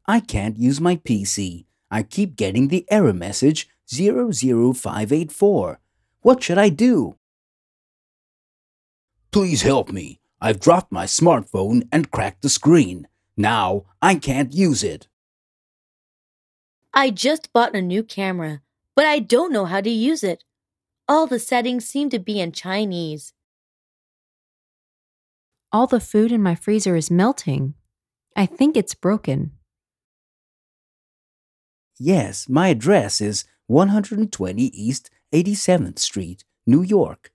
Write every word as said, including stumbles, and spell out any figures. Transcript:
I can't use my P C. I keep getting the error message zero zero five eight four. What should I do? Please help me. I've dropped my smartphone and cracked the screen. Now I can't use it. I just bought a new camera, but I don't know how to use it. All the settings seem to be in Chinese. All the food in my freezer is melting. I think it's broken. Yes, my address is one twenty East eighty-seventh Street, New York.